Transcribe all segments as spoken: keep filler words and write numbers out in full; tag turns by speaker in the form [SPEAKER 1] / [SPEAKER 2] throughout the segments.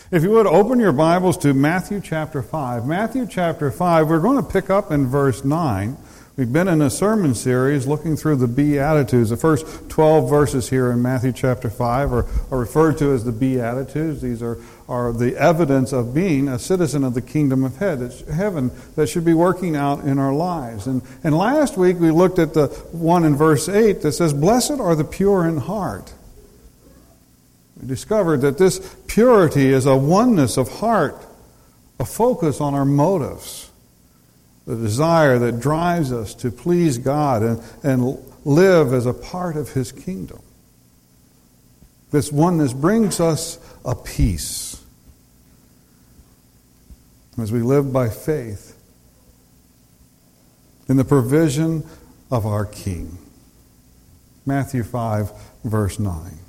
[SPEAKER 1] If you would, open your Bibles to Matthew chapter five. Matthew chapter five, we're going to pick up in verse nine. We've been in a sermon series looking through the Beatitudes. The first twelve verses here in Matthew chapter five are, are referred to as the Beatitudes. These are, are the evidence of being a citizen of the kingdom of heaven that should be working out in our lives. And, and last week we looked at the one in verse eight that says, "Blessed are the pure in heart." We discovered that this purity is a oneness of heart, a focus on our motives, the desire that drives us to please God and, and live as a part of His kingdom. This oneness brings us a peace as we live by faith in the provision of our King. Matthew five, verse nine.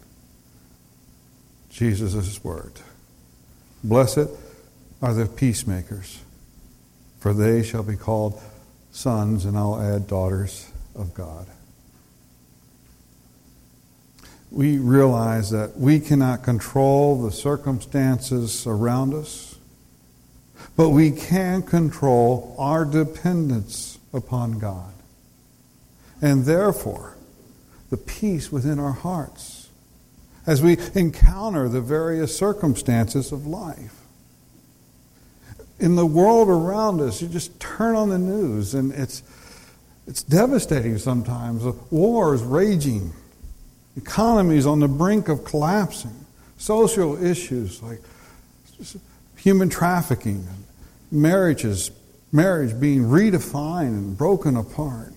[SPEAKER 1] Jesus' word. "Blessed are the peacemakers, for they shall be called sons," and I'll add daughters of God. We realize that we cannot control the circumstances around us, but we can control our dependence upon God. And therefore, the peace within our hearts as we encounter the various circumstances of life. In the world around us, you just turn on the news and it's it's devastating sometimes. Wars raging, economies on the brink of collapsing, social issues like human trafficking, marriages, marriage being redefined and broken apart.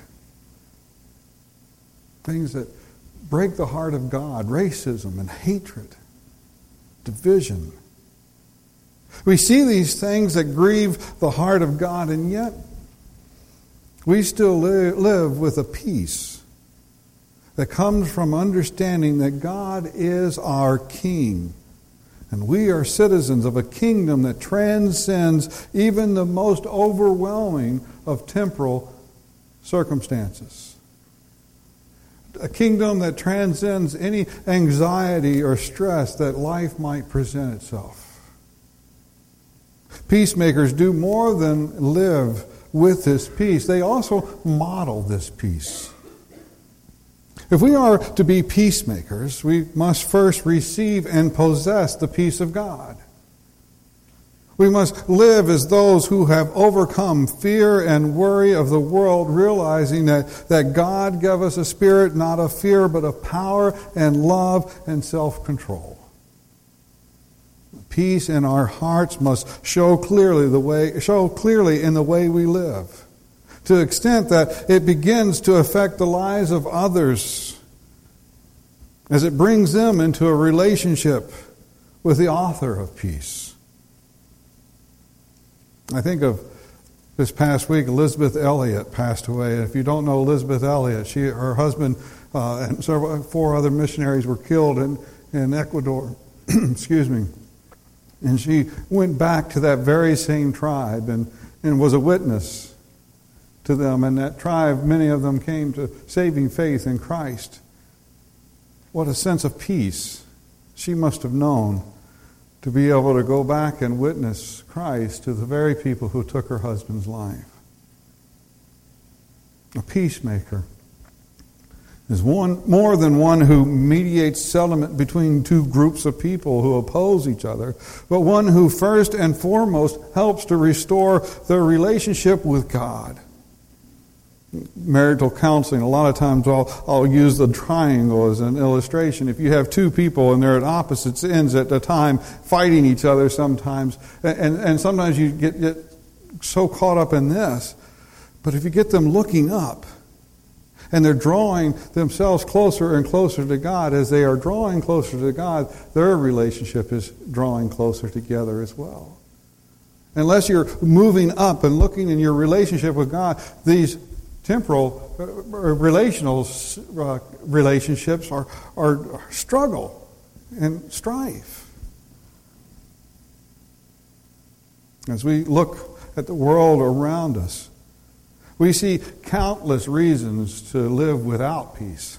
[SPEAKER 1] Things that break the heart of God, racism and hatred, division. We see these things that grieve the heart of God, and yet we still live, live with a peace that comes from understanding that God is our King, and we are citizens of a kingdom that transcends even the most overwhelming of temporal circumstances. A kingdom that transcends any anxiety or stress that life might present itself. Peacemakers do more than live with this peace. They also model this peace. If we are to be peacemakers, we must first receive and possess the peace of God. We must live as those who have overcome fear and worry of the world, realizing that, that God gave us a spirit not of fear, but of power and love and self-control. Peace in our hearts must show clearly the way, show clearly in the way we live, to the extent that it begins to affect the lives of others, as it brings them into a relationship with the author of peace. I think of this past week, Elizabeth Elliot passed away. If you don't know Elizabeth Elliot, she, her husband uh, and several, four other missionaries were killed in, in Ecuador. Excuse me. And she went back to that very same tribe and, and was a witness to them. And that tribe, many of them came to saving faith in Christ. What a sense of peace she must have known to be able to go back and witness Christ to the very people who took her husband's life. A peacemaker is one more than one who mediates settlement between two groups of people who oppose each other, but one who first and foremost helps to restore their relationship with God. Marital counseling, a lot of times I'll, I'll use the triangle as an illustration. If you have two people and they're at opposite ends at the time, fighting each other sometimes, and, and sometimes you get, get so caught up in this, but if you get them looking up, and they're drawing themselves closer and closer to God, as they are drawing closer to God, their relationship is drawing closer together as well. Unless you're moving up and looking in your relationship with God, these temporal uh, relational uh, relationships are, are struggle and strife. As we look at the world around us, we see countless reasons to live without peace.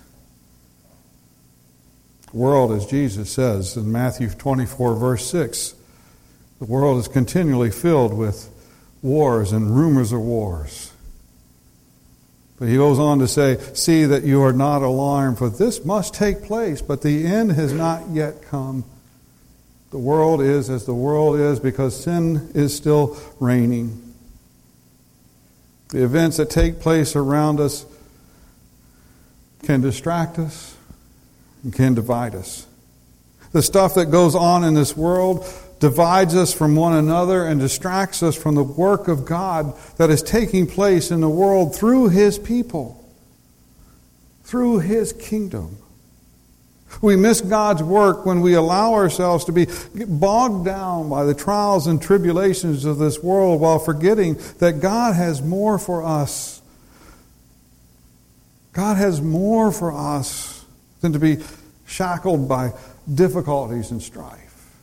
[SPEAKER 1] The world, as Jesus says in Matthew twenty-four, verse six, The world is continually filled with wars and rumors of wars. But he goes on to say, see that you are not alarmed, for this must take place, but the end has not yet come. The world is as the world is because sin is still reigning. The events that take place around us can distract us and can divide us. The stuff that goes on in this world divides us from one another and distracts us from the work of God that is taking place in the world through His people, through His kingdom. We miss God's work when we allow ourselves to be bogged down by the trials and tribulations of this world while forgetting that God has more for us. God has more for us than to be shackled by difficulties and strife.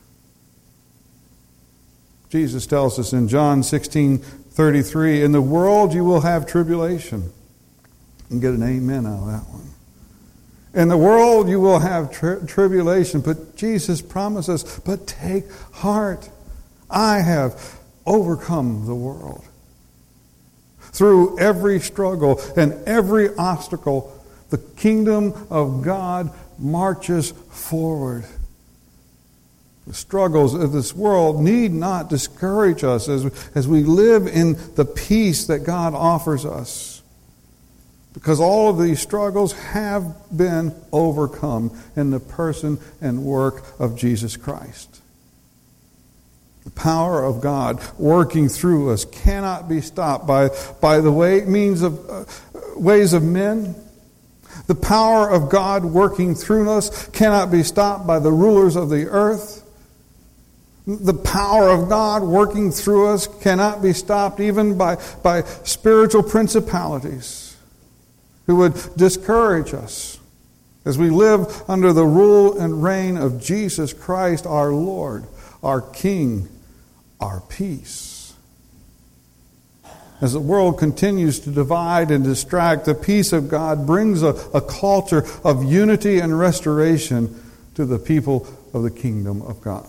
[SPEAKER 1] Jesus tells us in John sixteen thirty-three, in the world you will have tribulation. And get an amen out of that one. In the world you will have tri- tribulation, but Jesus promises, but take heart. I have overcome the world. Through every struggle and every obstacle, the kingdom of God marches forward. The struggles of this world need not discourage us as, as we live in the peace that God offers us. Because all of these struggles have been overcome in the person and work of Jesus Christ. The power of God working through us cannot be stopped by, by the way, means of uh, ways of men. The power of God working through us cannot be stopped by the rulers of the earth. The power of God working through us cannot be stopped even by, by spiritual principalities who would discourage us as we live under the rule and reign of Jesus Christ, our Lord, our King, our peace. As the world continues to divide and distract, the peace of God brings a, a culture of unity and restoration to the people of the kingdom of God.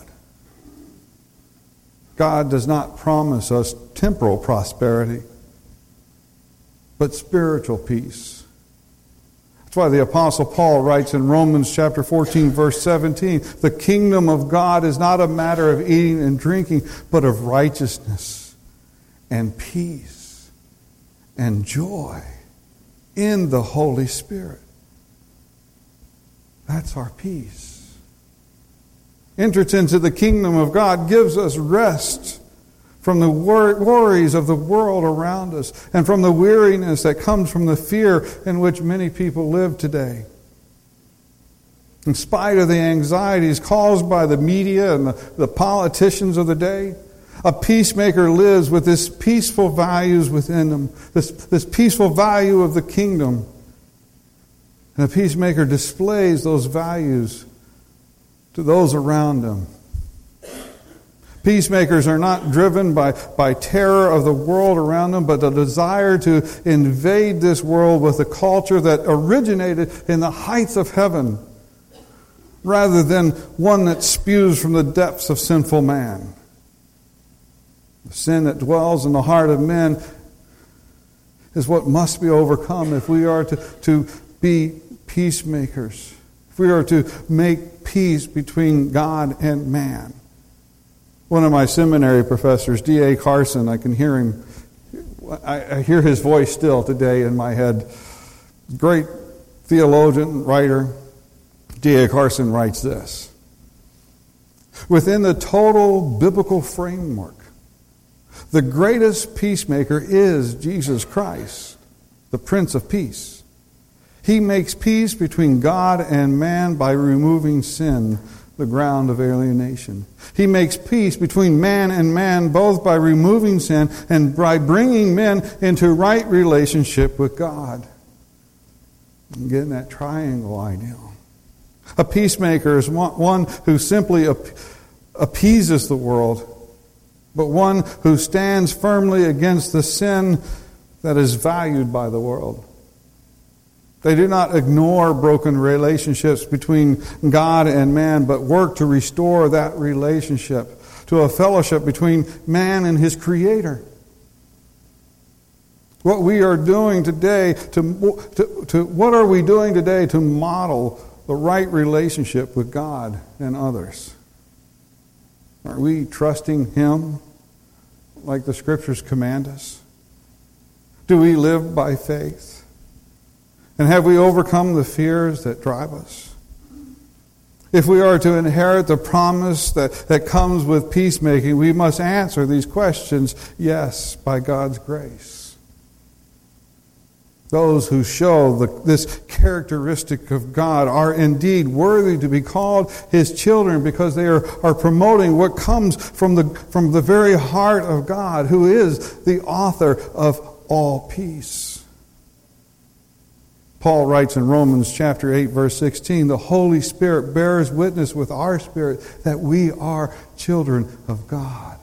[SPEAKER 1] God does not promise us temporal prosperity, but spiritual peace. That's why the Apostle Paul writes in Romans chapter fourteen, verse seventeen, the kingdom of God is not a matter of eating and drinking, but of righteousness and peace and joy in the Holy Spirit. That's our peace. Entrance into the kingdom of God gives us rest from the wor- worries of the world around us and from the weariness that comes from the fear in which many people live today. In spite of the anxieties caused by the media and the, the politicians of the day, a peacemaker lives with this peaceful values within them, this, this peaceful value of the kingdom. And a peacemaker displays those values to those around them. Peacemakers are not driven by, by terror of the world around them, but the desire to invade this world with a culture that originated in the heights of heaven, rather than one that spews from the depths of sinful man. The sin that dwells in the heart of men is what must be overcome if we are to, to be peacemakers. If we are to make peace between God and man. One of my seminary professors, D A Carson, I can hear him, I, I hear his voice still today in my head. Great theologian, writer, D A Carson writes this. Within the total biblical framework, the greatest peacemaker is Jesus Christ, the Prince of Peace. He makes peace between God and man by removing sin, the ground of alienation. He makes peace between man and man both by removing sin and by bringing men into right relationship with God. I'm getting that triangle ideal. A peacemaker is one who simply appeases the world, but one who stands firmly against the sin that is valued by the world. They do not ignore broken relationships between God and man, but work to restore that relationship to a fellowship between man and his Creator. What we are doing today, to, to, to what are we doing today to model the right relationship with God and others? Are we trusting Him like the Scriptures command us? Do we live by faith? And have we overcome the fears that drive us? If we are to inherit the promise that, that comes with peacemaking, we must answer these questions, yes, by God's grace. Those who show the, this characteristic of God are indeed worthy to be called His children because they are, are promoting what comes from the, from the very heart of God, who is the author of all peace. Paul writes in Romans chapter eight, verse sixteen, the Holy Spirit bears witness with our spirit that we are children of God.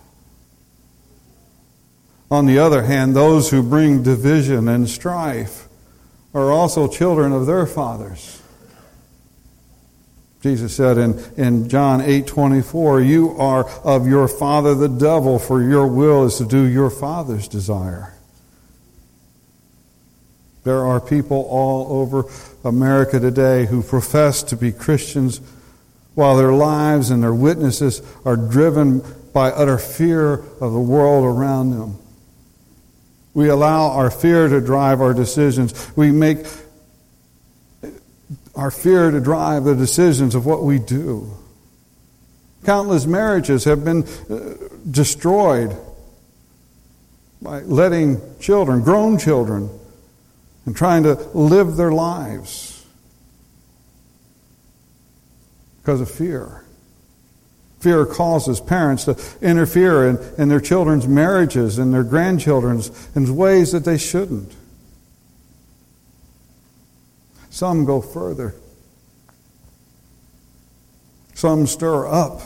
[SPEAKER 1] On the other hand, those who bring division and strife are also children of their fathers. Jesus said in, in John eight twenty-four, you are of your father the devil, for your will is to do your father's desire. There are people all over America today who profess to be Christians while their lives and their witnesses are driven by utter fear of the world around them. We allow our fear to drive our decisions. We make our fear to drive the decisions of what we do. Countless marriages have been uh, destroyed by letting children, grown children, and trying to live their lives because of fear. Fear causes parents to interfere in, in their children's marriages and their grandchildren's in ways that they shouldn't. Some go further. Some stir up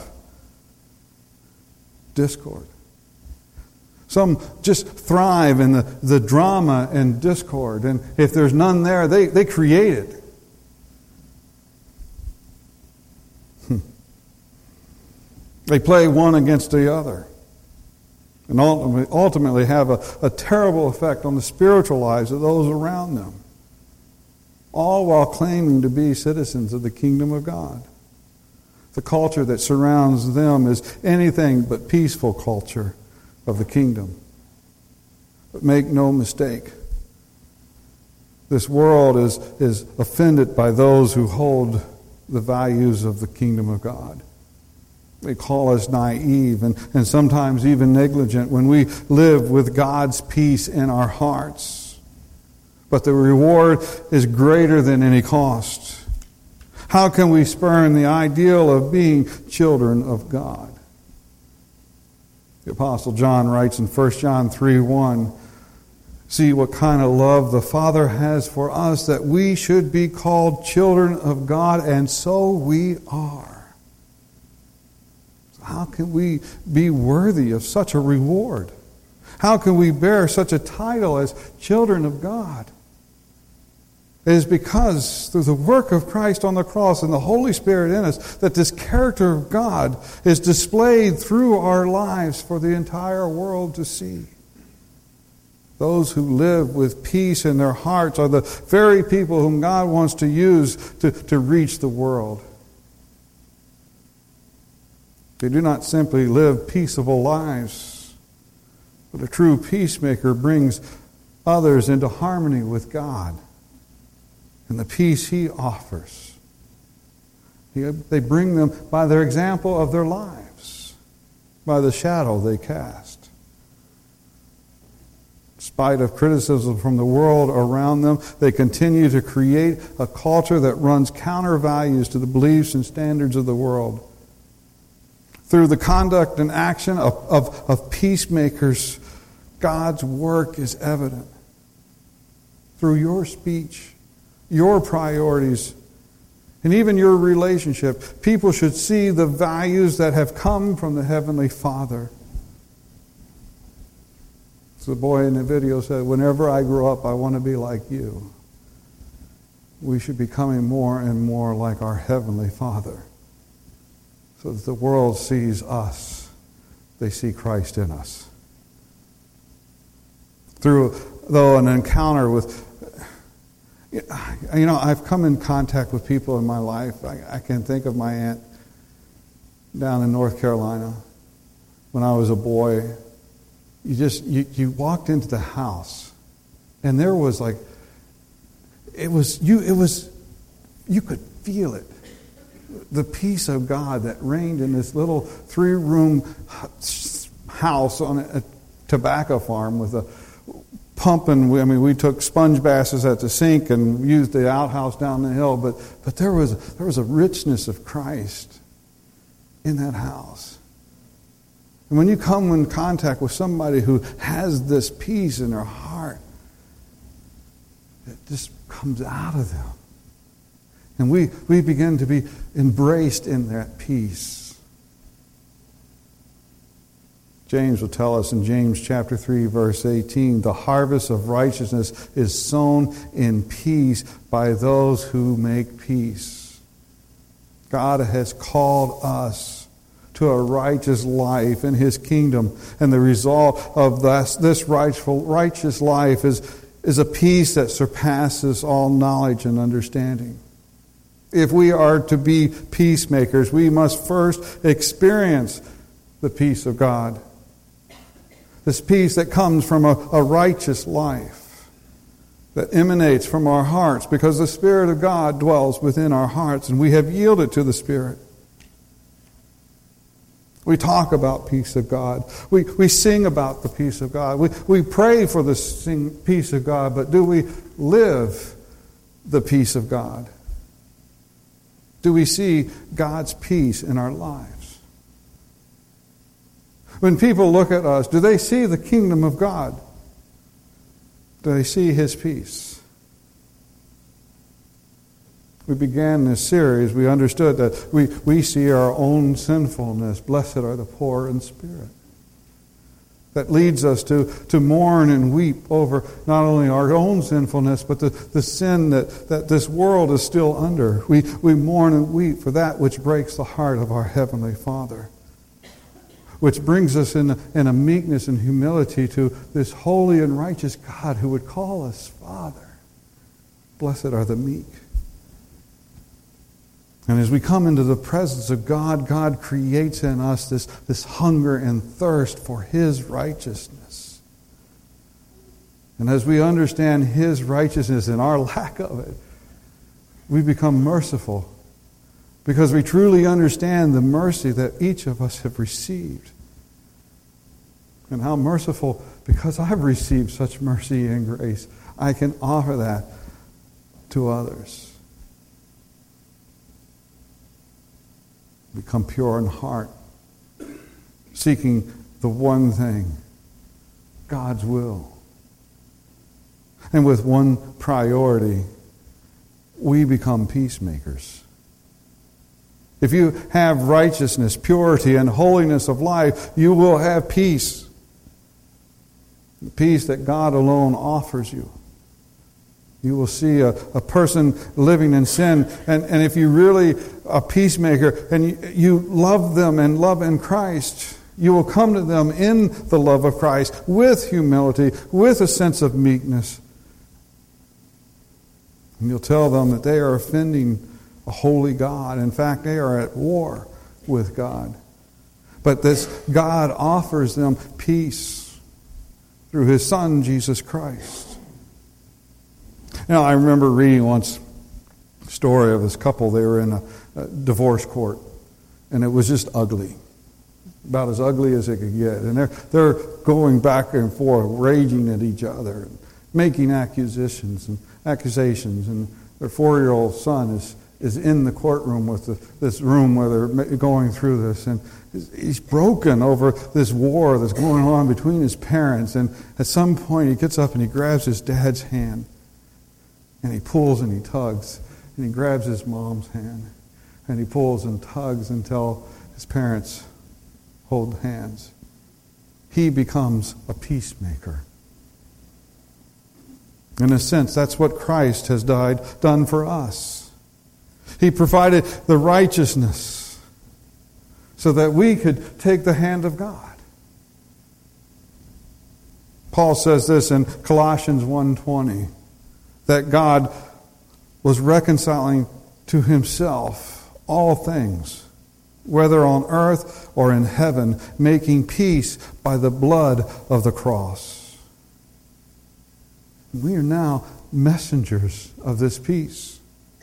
[SPEAKER 1] discord. Some just thrive in the, the drama and discord. And if there's none there, they, they create it. They play one against the other and ultimately, ultimately have a, a terrible effect on the spiritual lives of those around them, all while claiming to be citizens of the kingdom of God. The culture that surrounds them is anything but peaceful culture of the kingdom. But make no mistake, this world is, is offended by those who hold the values of the kingdom of God. They call us naive and, and sometimes even negligent when we live with God's peace in our hearts. But the reward is greater than any cost. How can we spurn the ideal of being children of God? The Apostle John writes in First John three one, see what kind of love the Father has for us, that we should be called children of God, and so we are. How can we be worthy of such a reward? How can we bear such a title as children of God? It is because through the work of Christ on the cross and the Holy Spirit in us that this character of God is displayed through our lives for the entire world to see. Those who live with peace in their hearts are the very people whom God wants to use to, to reach the world. They do not simply live peaceable lives, but a true peacemaker brings others into harmony with God and the peace He offers. They bring them by their example of their lives, by the shadow they cast. In spite of criticism from the world around them, they continue to create a culture that runs counter values to the beliefs and standards of the world. Through the conduct and action of, of, of peacemakers, God's work is evident. Through your speech, your priorities, and even your relationship, people should see the values that have come from the Heavenly Father. So the boy in the video said, whenever I grow up, I want to be like you. We should be becoming more and more like our Heavenly Father, so that the world sees us they see Christ in us. Through, though, an encounter with, you know, I've come in contact with people in my life. I, I can think of my aunt down in North Carolina when I was a boy. You just, you, you walked into the house and there was like, it was, you, it was, you could feel it. The peace of God that reigned in this little three-room house on a tobacco farm with a pump, and we, I mean, we took sponge basses at the sink and used the outhouse down the hill. But but there was there was a richness of Christ in that house. And when you come in contact with somebody who has this peace in their heart, it just comes out of them. And we, we begin to be embraced in that peace. James will tell us in James chapter three, verse eighteen, the harvest of righteousness is sown in peace by those who make peace. God has called us to a righteous life in His kingdom. And the result of this, this rightful, righteous life is, is a peace that surpasses all knowledge and understanding. If we are to be peacemakers, we must first experience the peace of God. This peace that comes from a, a righteous life, that emanates from our hearts, because the Spirit of God dwells within our hearts, and we have yielded to the Spirit. We talk about peace of God. We, we sing about the peace of God. We, we pray for the sing, peace of God, but do we live the peace of God? Do we see God's peace in our lives? When people look at us, do they see the kingdom of God? Do they see His peace? We began this series, we understood that we, we see our own sinfulness. Blessed are the poor in spirit. That leads us to, to mourn and weep over not only our own sinfulness, but the, the sin that, that this world is still under. We, we mourn and weep for that which breaks the heart of our Heavenly Father, which brings us in a, in a meekness and humility to this holy and righteous God who would call us Father. Blessed are the meek. And as we come into the presence of God, God creates in us this, this hunger and thirst for His righteousness. And as we understand His righteousness and our lack of it, we become merciful because we truly understand the mercy that each of us have received. And how merciful, because I've received such mercy and grace, I can offer that to others. Become pure in heart, seeking the one thing, God's will. And with one priority, we become peacemakers. If you have righteousness, purity, and holiness of life, you will have peace. The peace that God alone offers you. You will see a, a person living in sin, and, and if you really a peacemaker and you, you love them and love in Christ, you will come to them in the love of Christ with humility, with a sense of meekness. And you'll tell them that they are offending a holy God. In fact, they are at war with God. But this God offers them peace through His Son, Jesus Christ. You know, I remember reading once a story of this couple. They were in a, a divorce court, and it was just ugly. About as ugly as it could get. And they're, they're going back and forth, raging at each other, and making accusations and accusations. And their four-year-old son is, is in the courtroom with the, this room where they're going through this. And he's broken over this war that's going on between his parents. And at some point he gets up and he grabs his dad's hand. And he pulls and he tugs. And he grabs his mom's hand. And he pulls and tugs until his parents hold hands. He becomes a peacemaker. In a sense, that's what Christ has died, done for us. He provided the righteousness so that we could take the hand of God. Paul says this in Colossians one twenty, that God was reconciling to himself all things, whether on earth or in heaven, making peace by the blood of the cross. We are now messengers of this peace.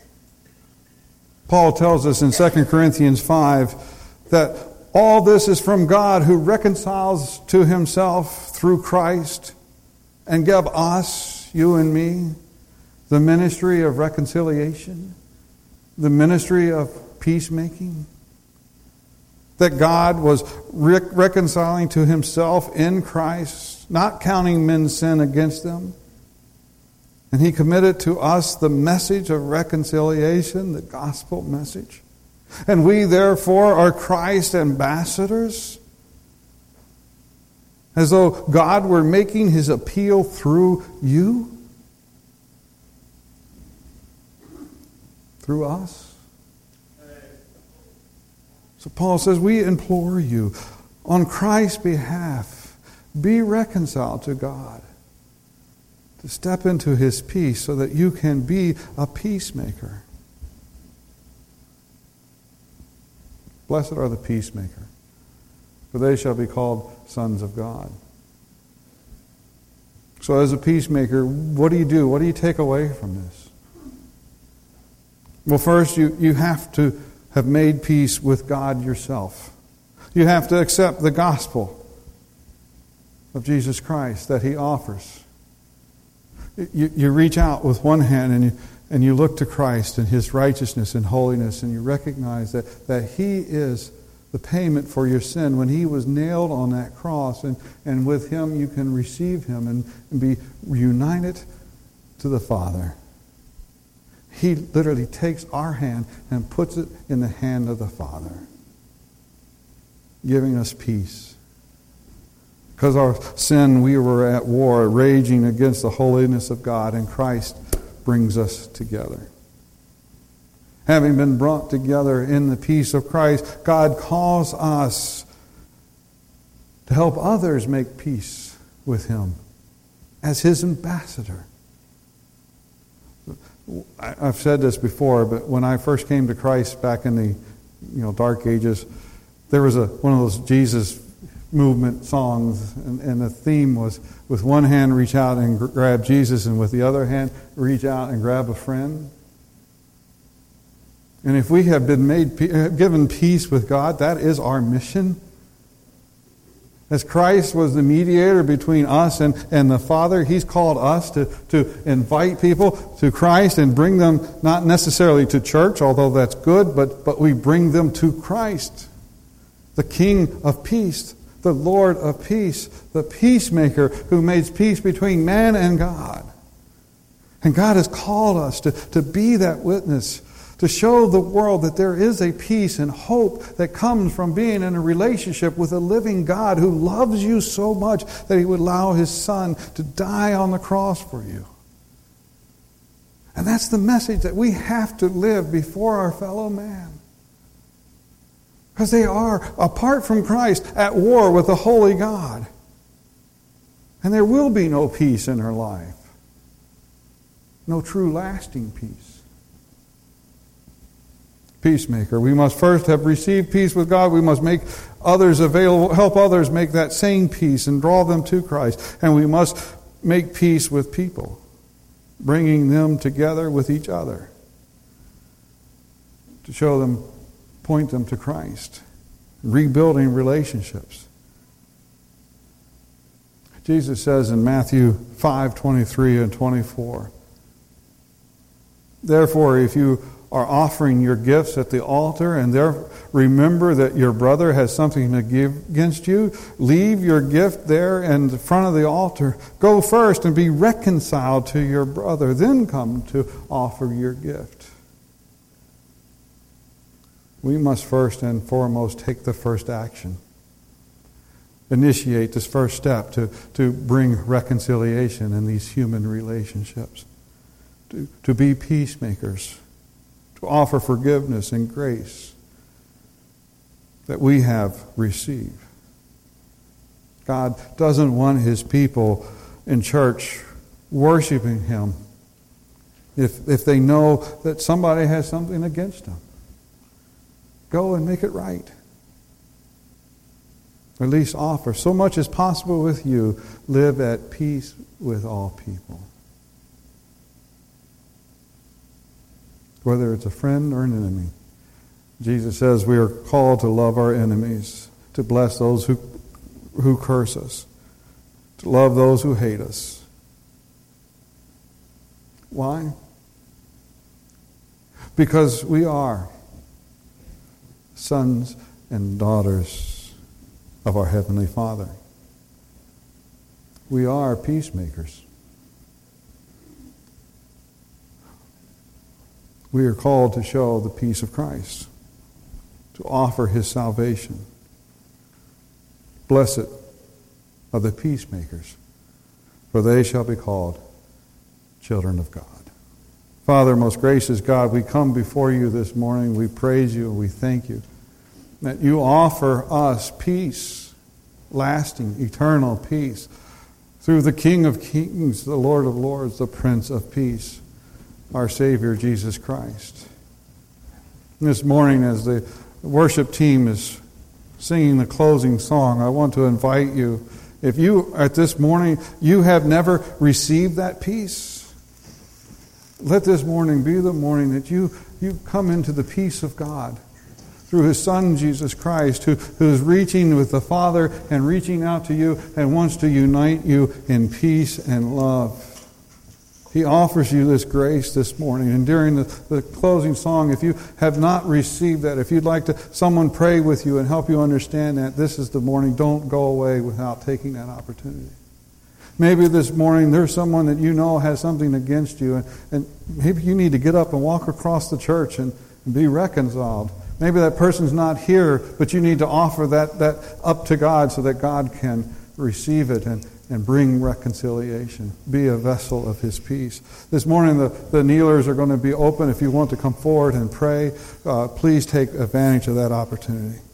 [SPEAKER 1] Paul tells us in Second Corinthians five that all this is from God, who reconciles to himself through Christ and gave us, you and me, the ministry of reconciliation, the ministry of peacemaking. That God was re- reconciling to himself in Christ, not counting men's sin against them. And he committed to us the message of reconciliation, the gospel message. And we, therefore, are Christ's ambassadors, as though God were making his appeal through you, through us. So Paul says, we implore you, on Christ's behalf, be reconciled to God, to step into his peace so that you can be a peacemaker. Blessed are the peacemaker, for they shall be called sons of God. So as a peacemaker, what do you do? What do you take away from this? Well, first, you, you have to have made peace with God yourself. You have to accept the gospel of Jesus Christ that he offers. You, you reach out with one hand and you And you look to Christ and his righteousness and holiness, and you recognize that, that he is the payment for your sin when he was nailed on that cross. And, and with him you can receive him and, and be reunited to the Father. He literally takes our hand and puts it in the hand of the Father, giving us peace. Because our sin, we were at war, raging against the holiness of God, and Christ brings us together. Having been brought together in the peace of Christ, God calls us to help others make peace with him as his ambassador. I've said this before, but when I first came to Christ back in the you know dark ages, there was a one of those Jesus movement songs, and, and the theme was, with one hand reach out and gr- grab Jesus, and with the other hand reach out and grab a friend. And if we have been made given peace with God, that is our mission. As Christ was the mediator between us and, and the Father, he's called us to, to invite people to Christ and bring them not necessarily to church, although that's good, but, but we bring them to Christ, the King of peace, the Lord of peace, the peacemaker who makes peace between man and God. And God has called us to, to be that witness, to show the world that there is a peace and hope that comes from being in a relationship with a living God who loves you so much that he would allow his Son to die on the cross for you. And that's the message that we have to live before our fellow man. Because they are, apart from Christ, at war with the holy God. And there will be no peace in their life. No true lasting peace. Peacemaker. We must first have received peace with God. We must make others available, help others make that same peace and draw them to Christ. And we must make peace with people, bringing them together with each other to show them, point them to Christ, rebuilding relationships. Jesus says in Matthew five twenty-three and twenty-four, therefore, if you are offering your gifts at the altar and there remember that your brother has something to give against you, leave your gift there in the front of the altar. Go first and be reconciled to your brother, then come to offer your gift. We must first and foremost take the first action. Initiate this first step to, to bring reconciliation in these human relationships. To, to be peacemakers. To offer forgiveness and grace that we have received. God doesn't want his people in church worshiping Him if, if they know that somebody has something against them. Go and make it right. Or at least offer. So much as possible with you, live at peace with all people. Whether it's a friend or an enemy. Jesus says we are called to love our enemies, to bless those who, who curse us, to love those who hate us. Why? Because we are sons and daughters of our Heavenly Father. We are peacemakers. We are called to show the peace of Christ, to offer His salvation. Blessed are the peacemakers, for they shall be called children of God. Father, most gracious God, we come before you this morning. We praise you and we thank you that you offer us peace, lasting, eternal peace, through the King of Kings, the Lord of Lords, the Prince of Peace, our Savior, Jesus Christ. This morning, as the worship team is singing the closing song, I want to invite you, if you, at this morning, you have never received that peace, let this morning be the morning that you, you come into the peace of God through His Son, Jesus Christ, who, who is reaching with the Father and reaching out to you and wants to unite you in peace and love. He offers you this grace this morning. And during the, the closing song, if you have not received that, if you'd like to someone pray with you and help you understand that, this is the morning. Don't go away without taking that opportunity. Maybe this morning there's someone that you know has something against you, and, and maybe you need to get up and walk across the church and, and be reconciled. Maybe that person's not here, but you need to offer that, that up to God so that God can receive it and, and bring reconciliation. Be a vessel of His peace. This morning the, the kneelers are going to be open. If you want to come forward and pray, uh, please take advantage of that opportunity.